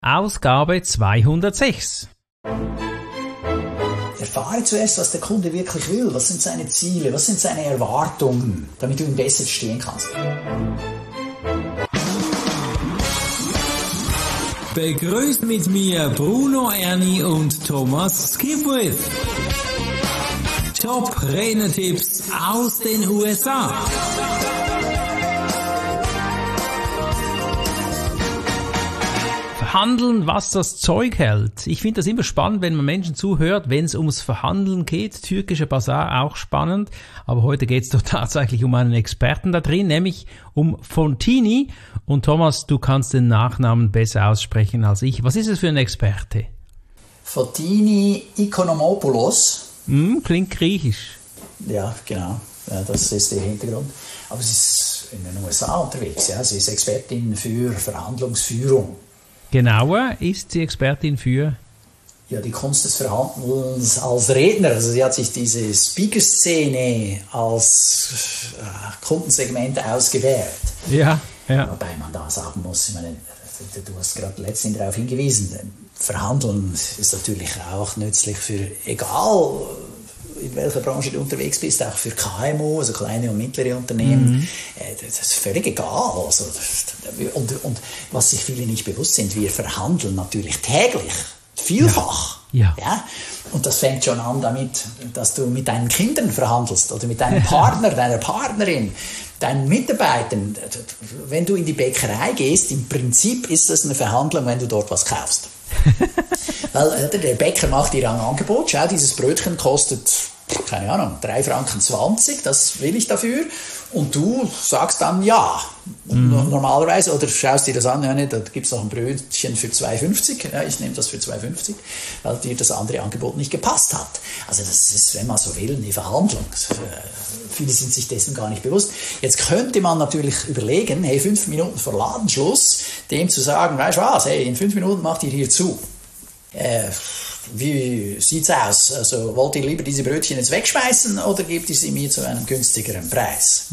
Ausgabe 206. Erfahre zuerst, was der Kunde wirklich will. Was sind seine Ziele? Was sind seine Erwartungen, damit du ihn besser verstehen kannst. Begrüßt mit mir Bruno Erni und Thomas Skipwith. Top-Renner-Tipps aus den USA. Verhandeln, was das Zeug hält. Ich finde das immer spannend, wenn man Menschen zuhört, wenn es ums Verhandeln geht. Türkischer Basar auch spannend, aber heute geht es doch tatsächlich um einen Experten da drin, nämlich um Fontini. Und Thomas, du kannst den Nachnamen besser aussprechen als ich. Was ist es für ein Experte? Fontini Ikonomopoulos. Klingt griechisch. Ja, genau. Ja, das ist der Hintergrund. Aber sie ist in den USA unterwegs. Ja. Sie ist Expertin für Verhandlungsführung. Genauer ist sie Expertin für? Ja, die Kunst des Verhandelns als Redner. Also sie hat sich diese Speaker-Szene als Kundensegment ausgewählt. Ja. Wobei man da sagen muss, ich meine, du hast gerade letztens darauf hingewiesen, Verhandeln ist natürlich auch nützlich für, egal in welcher Branche du unterwegs bist, auch für KMU, also kleine und mittlere Unternehmen. Das ist völlig egal. Also, und was sich viele nicht bewusst sind, wir verhandeln natürlich täglich, vielfach. Ja. Ja? Und das fängt schon an damit, dass du mit deinen Kindern verhandelst oder mit deinem Partner, deiner Partnerin, deinen Mitarbeitern. Wenn du in die Bäckerei gehst, im Prinzip ist das eine Verhandlung, wenn du dort was kaufst. Weil der Bäcker macht dir ein Angebot. Schau, dieses Brötchen kostet, keine Ahnung, 3,20 Franken, das will ich dafür. Und du sagst dann ja. Normalerweise, oder schaust dir das an, ja, da gibt es noch ein Brötchen für 2,50. Ja, ich nehme das für 2,50, weil dir das andere Angebot nicht gepasst hat. Also das ist, wenn man so will, eine Verhandlung. Viele sind sich dessen gar nicht bewusst. Jetzt könnte man natürlich überlegen, hey, 5 Minuten vor Ladenschluss, dem zu sagen, weißt du was, hey, in 5 Minuten macht ihr hier zu. Wie sieht's aus? Also wollt ihr lieber diese Brötchen jetzt wegschmeißen oder gebt ihr sie mir zu einem günstigeren Preis?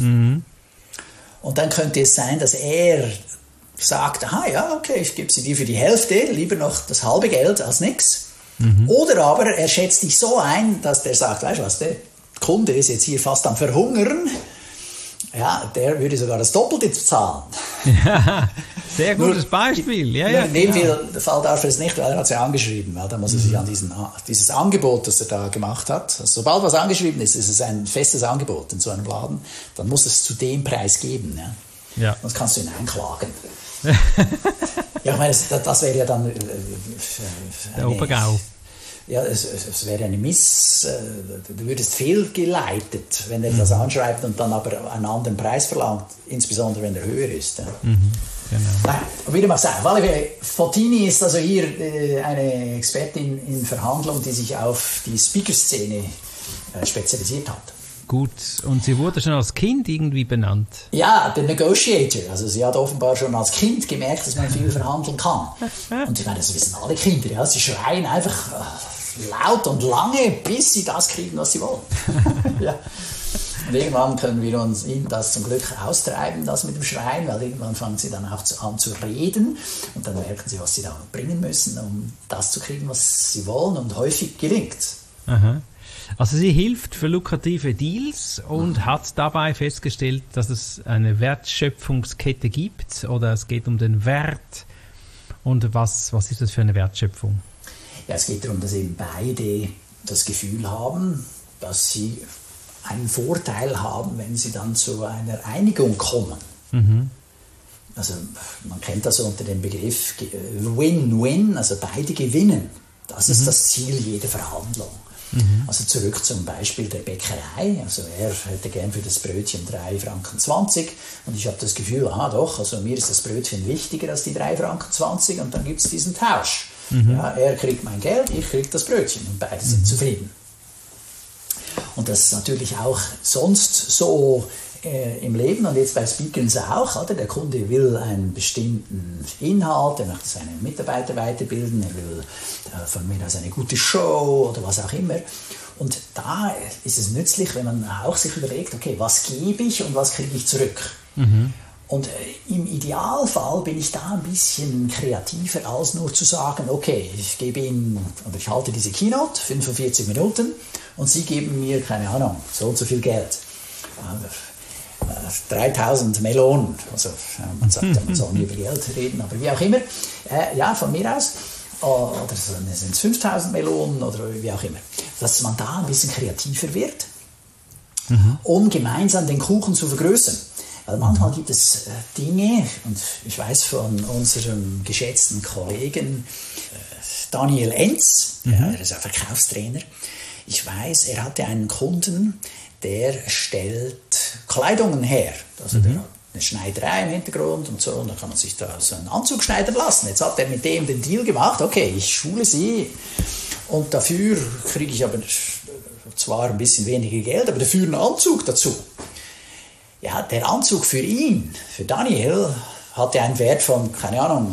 Und dann könnte es sein, dass er sagt, aha, ja, okay, ich gebe sie dir für die Hälfte, lieber noch das halbe Geld als nichts. Oder aber er schätzt dich so ein, dass der sagt, weißt du was, der Kunde ist jetzt hier fast am Verhungern. Ja, der würde sogar das Doppelte zahlen. Ja, sehr gutes Beispiel. Ja, in dem Fall darf er es nicht, weil er hat es ja angeschrieben. Weil da muss er sich an dieses Angebot, das er da gemacht hat. Also, sobald was angeschrieben ist, ist es ein festes Angebot in so einem Laden. Dann muss es zu dem Preis geben. Ja. Sonst kannst du ihn einklagen. Ja, ich meine, das wäre ja dann der Obergau. Ja, es wäre eine du würdest fehlgeleitet, wenn er das anschreibt und dann aber einen anderen Preis verlangt, insbesondere wenn er höher ist. Ja. Genau. Nein, wie dem auch sei. Fontini ist also hier eine Expertin in Verhandlung, die sich auf die Speaker-Szene spezialisiert hat. Gut, und sie wurde schon als Kind irgendwie benannt. Ja, der Negotiator. Also sie hat offenbar schon als Kind gemerkt, dass man viel verhandeln kann. Und ich meine, das wissen alle Kinder. Ja? Sie schreien einfach laut und lange, bis sie das kriegen, was sie wollen. Ja. Und irgendwann können wir ihnen das zum Glück austreiben, das mit dem Schreien, weil irgendwann fangen sie dann auch an zu reden und dann merken sie, was sie da bringen müssen, um das zu kriegen, was sie wollen, und häufig gelingt es. Also sie hilft für lukrative Deals und hat dabei festgestellt, dass es eine Wertschöpfungskette gibt, oder es geht um den Wert. Und was ist das für eine Wertschöpfung? Ja, es geht darum, dass eben beide das Gefühl haben, dass sie einen Vorteil haben, wenn sie dann zu einer Einigung kommen. Also man kennt das unter dem Begriff Win-Win, also beide gewinnen. Das ist das Ziel jeder Verhandlung. Also zurück zum Beispiel der Bäckerei. Also er hätte gern für das Brötchen 3,20 Franken und ich habe das Gefühl, also mir ist das Brötchen wichtiger als die 3,20 Franken, und dann gibt es diesen Tausch. Ja, er kriegt mein Geld, ich kriege das Brötchen, und beide sind zufrieden. Und das ist natürlich auch sonst so im Leben und jetzt bei Speakers auch. Oder? Der Kunde will einen bestimmten Inhalt, er möchte seine Mitarbeiter weiterbilden, er will von mir aus eine gute Show oder was auch immer. Und da ist es nützlich, wenn man auch sich überlegt, okay, was gebe ich und was kriege ich zurück? Und im Idealfall bin ich da ein bisschen kreativer, als nur zu sagen, okay, ich gebe Ihnen, oder ich halte diese Keynote, 45 Minuten, und Sie geben mir, keine Ahnung, so und so viel Geld. 3000 Melonen, also man sagt ja, man soll nie über Geld reden, aber wie auch immer, ja, von mir aus, oder sind es 5000 Melonen oder wie auch immer, dass man da ein bisschen kreativer wird, um gemeinsam den Kuchen zu vergrößern. Weil manchmal gibt es Dinge, und ich weiß von unserem geschätzten Kollegen Daniel Enz, er ist ein Verkaufstrainer, ich weiß, er hatte einen Kunden, der stellt Kleidungen her. Also der hat eine Schneiderei im Hintergrund und so, und dann kann man sich da so einen Anzug schneidern lassen. Jetzt hat er mit dem den Deal gemacht, okay, ich schule Sie und dafür kriege ich aber zwar ein bisschen weniger Geld, aber dafür einen Anzug dazu. Ja, der Anzug für ihn, für Daniel, hatte einen Wert von, keine Ahnung,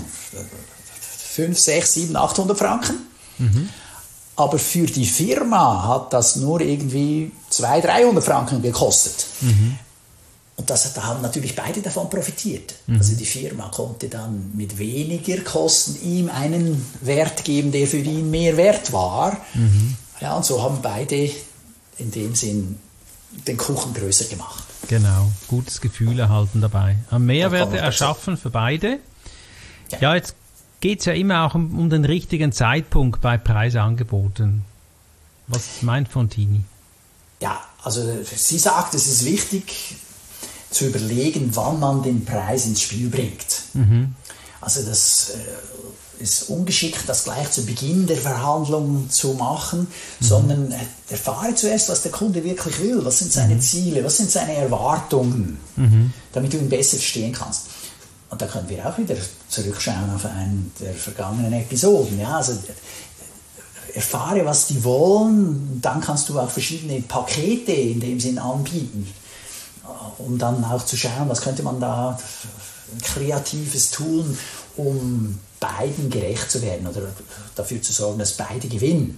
5, 6, 7, 800 Franken. Aber für die Firma hat das nur irgendwie 200, 300 Franken gekostet. Und da haben natürlich beide davon profitiert. Also die Firma konnte dann mit weniger Kosten ihm einen Wert geben, der für ihn mehr wert war. Ja, und so haben beide in dem Sinn den Kuchen größer gemacht. Genau, gutes Gefühl erhalten dabei. Haben Mehrwerte erschaffen für beide. Ja, jetzt geht es ja immer auch um den richtigen Zeitpunkt bei Preisangeboten. Was meint Fontini? Ja, also sie sagt, es ist wichtig zu überlegen, wann man den Preis ins Spiel bringt. Also das ist ungeschickt, das gleich zu Beginn der Verhandlung zu machen, sondern erfahre zuerst, was der Kunde wirklich will, was sind seine Ziele, was sind seine Erwartungen, damit du ihn besser verstehen kannst. Und da können wir auch wieder zurückschauen auf eine der vergangenen Episoden. Ja, also erfahre, was die wollen, dann kannst du auch verschiedene Pakete in dem Sinn anbieten, um dann auch zu schauen, was könnte man da Kreatives tun, um beiden gerecht zu werden oder dafür zu sorgen, dass beide gewinnen.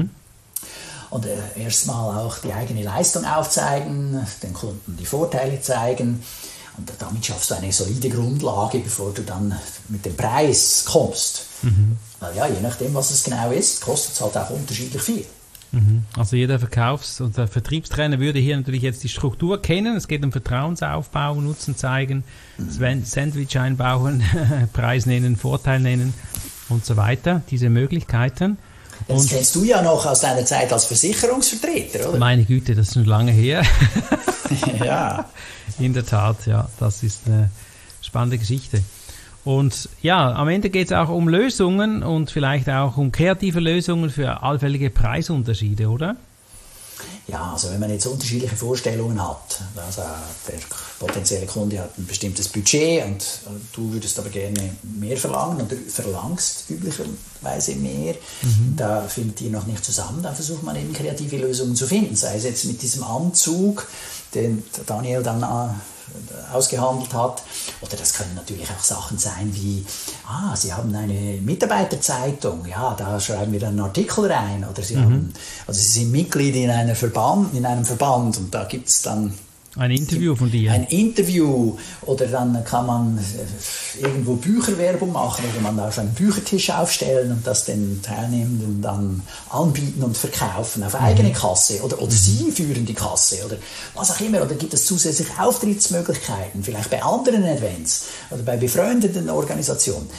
Und erstmal auch die eigene Leistung aufzeigen, den Kunden die Vorteile zeigen, und damit schaffst du eine solide Grundlage, bevor du dann mit dem Preis kommst. Weil ja, je nachdem, was es genau ist, kostet es halt auch unterschiedlich viel. Also jeder Verkaufs- und Vertriebstrainer würde hier natürlich jetzt die Struktur kennen. Es geht um Vertrauensaufbau, Nutzen zeigen, Sandwich einbauen, Preis nennen, Vorteil nennen und so weiter. Diese Möglichkeiten. Das kennst du ja noch aus deiner Zeit als Versicherungsvertreter, oder? Meine Güte, das ist schon lange her. Ja. In der Tat, ja, das ist eine spannende Geschichte. Und ja, am Ende geht es auch um Lösungen und vielleicht auch um kreative Lösungen für allfällige Preisunterschiede, oder? Ja, also wenn man jetzt unterschiedliche Vorstellungen hat, also der potenzielle Kunde hat ein bestimmtes Budget und du würdest aber gerne mehr verlangen oder verlangst üblicherweise mehr, da findet ihr noch nicht zusammen, dann versucht man eben kreative Lösungen zu finden, sei es jetzt mit diesem Anzug, den Daniel dann ausgehandelt hat, oder das können natürlich auch Sachen sein wie, Sie haben eine Mitarbeiterzeitung, ja, da schreiben wir dann einen Artikel rein, oder Sie sind Mitglied in einem Verband und da gibt es dann ein Interview von dir. Ein Interview, oder dann kann man irgendwo Bücherwerbung machen oder man darf einen Büchertisch aufstellen und das den Teilnehmenden dann anbieten und verkaufen auf eigene Kasse oder sie führen die Kasse oder was auch immer, oder gibt es zusätzliche Auftrittsmöglichkeiten, vielleicht bei anderen Events oder bei befreundeten Organisationen.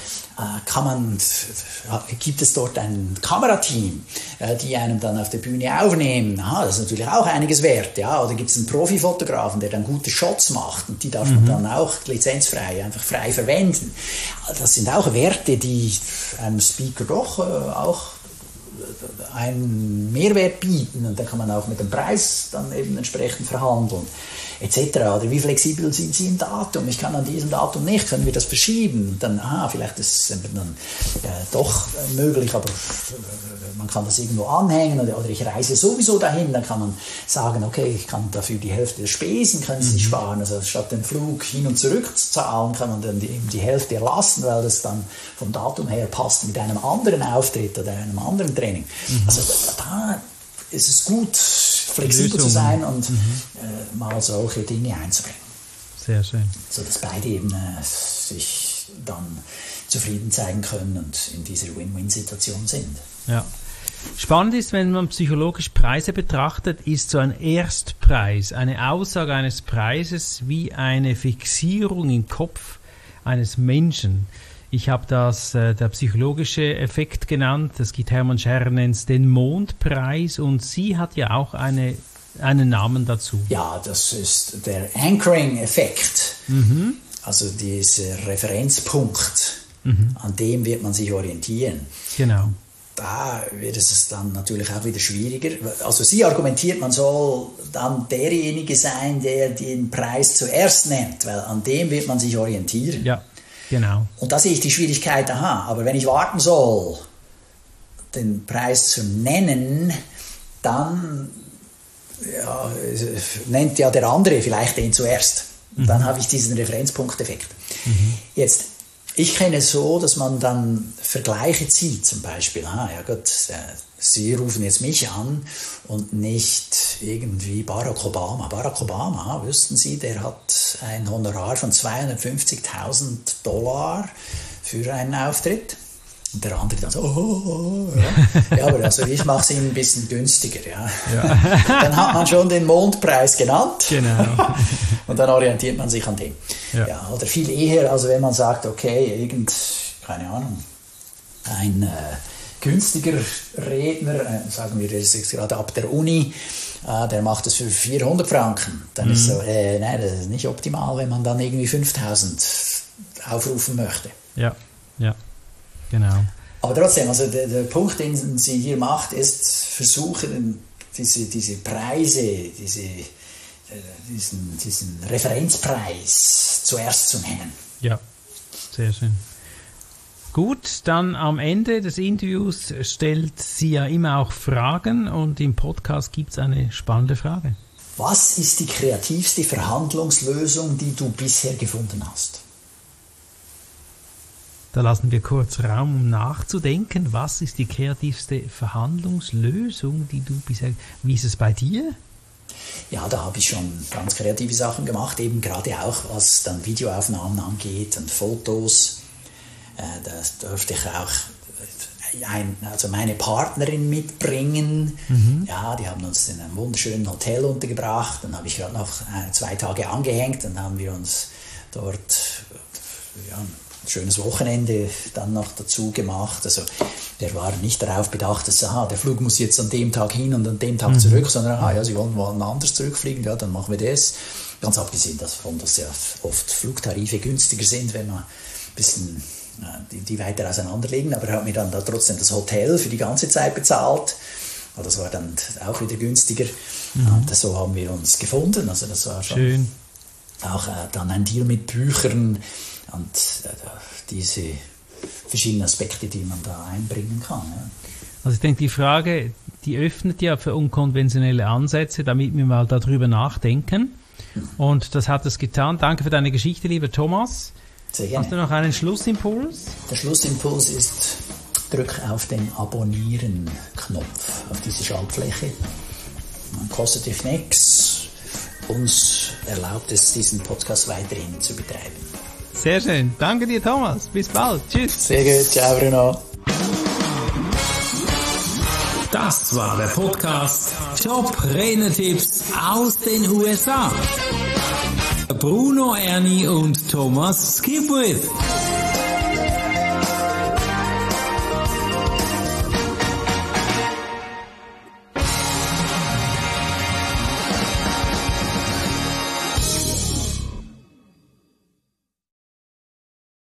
Gibt es dort ein Kamerateam, die einem dann auf der Bühne aufnehmen? Das ist natürlich auch einiges wert. Ja? Oder gibt es einen Profifotografen, der dann gute Shots macht und die darf man dann auch lizenzfrei, einfach frei verwenden. Das sind auch Werte, die einem Speaker doch auch einen Mehrwert bieten, und dann kann man auch mit dem Preis dann eben entsprechend verhandeln, etc. Oder wie flexibel sind Sie im Datum? Ich kann an diesem Datum nicht, können wir das verschieben? Dann, vielleicht ist es dann doch möglich, aber man kann das irgendwo anhängen, oder ich reise sowieso dahin, dann kann man sagen, okay, ich kann dafür die Hälfte der Spesen können Sie sparen, also statt den Flug hin und zurück zu zahlen, kann man dann die Hälfte erlassen, weil das dann vom Datum her passt mit einem anderen Auftritt oder einem anderen Training. Also da ist es gut, flexibel zu sein und mal solche Dinge einzubringen. Sehr schön. So dass beide eben sich dann zufrieden zeigen können und in dieser Win-Win-Situation sind. Ja. Spannend ist, wenn man psychologisch Preise betrachtet, ist so ein Erstpreis, eine Aussage eines Preises wie eine Fixierung im Kopf eines Menschen. Ich habe das der psychologische Effekt genannt. Das gibt Hermann Scherrer, nennt es den Mondpreis, und sie hat ja auch einen Namen dazu. Ja, das ist der Anchoring-Effekt. Also dieser Referenzpunkt, an dem wird man sich orientieren. Genau. Da wird es dann natürlich auch wieder schwieriger. Also sie argumentiert, man soll dann derjenige sein, der den Preis zuerst nennt, weil an dem wird man sich orientieren. Ja, genau. Und da sehe ich die Schwierigkeit, aber wenn ich warten soll, den Preis zu nennen, dann nennt ja der andere vielleicht den zuerst. Und dann habe ich diesen Referenzpunkteffekt. Jetzt, ich kenne es so, dass man dann Vergleiche zieht, zum Beispiel. Ja gut, Sie rufen jetzt mich an und nicht irgendwie Barack Obama. Barack Obama, wüssten Sie, der hat ein Honorar von $250.000 für einen Auftritt. Und der andere dann so, ja, aber also ich mache es Ihnen ein bisschen günstiger. Ja. Dann hat man schon den Mondpreis genannt. Genau. Und dann orientiert man sich an dem. Ja, oder viel eher, also wenn man sagt, okay, keine Ahnung, ein günstiger Redner, sagen wir, der ist jetzt gerade ab der Uni, der macht es für 400 Franken. Dann ist so, nein, das ist nicht optimal, wenn man dann irgendwie 5.000 aufrufen möchte. Ja. Genau. Aber trotzdem, also der Punkt, den sie hier macht, ist versuchen, diese Preise, diesen Referenzpreis zuerst zu nennen. Ja, sehr schön. Gut, dann am Ende des Interviews stellt sie ja immer auch Fragen, und im Podcast gibt es eine spannende Frage. Was ist die kreativste Verhandlungslösung, die du bisher gefunden hast? Da lassen wir kurz Raum, um nachzudenken. Was ist die kreativste Verhandlungslösung, die du bisher... Wie ist es bei dir? Ja, da habe ich schon ganz kreative Sachen gemacht, eben gerade auch, was dann Videoaufnahmen angeht und Fotos. Da durfte ich auch also meine Partnerin mitbringen. Ja, die haben uns in einem wunderschönen Hotel untergebracht. Dann habe ich gerade noch 2 Tage angehängt. Dann haben wir uns dort... ein schönes Wochenende dann noch dazu gemacht. Also der war nicht darauf bedacht, dass der Flug muss jetzt an dem Tag hin und an dem Tag zurück, sondern Sie wollen anders zurückfliegen, ja, dann machen wir das. Ganz abgesehen davon, dass ja oft Flugtarife günstiger sind, wenn man ein bisschen die weiter auseinanderlegen, aber er hat mir dann da trotzdem das Hotel für die ganze Zeit bezahlt. Das war dann auch wieder günstiger. Und so haben wir uns gefunden. Also das war schon schön. Auch dann ein Deal mit Büchern und diese verschiedenen Aspekte, die man da einbringen kann. Ja. Also ich denke, die Frage, die öffnet ja für unkonventionelle Ansätze, damit wir mal darüber nachdenken. Und das hat es getan. Danke für deine Geschichte, lieber Thomas. Sehr gerne. Hast du noch einen Schlussimpuls? Der Schlussimpuls ist, drück auf den Abonnieren-Knopf auf diese Schaltfläche. Man kostet dich nichts. Uns erlaubt es, diesen Podcast weiterhin zu betreiben. Sehr schön. Danke dir, Thomas. Bis bald. Tschüss. Sehr gut. Ciao, Bruno. Das war der Podcast Top-Renner-Tipps aus den USA. Bruno Erni und Thomas Skipwith.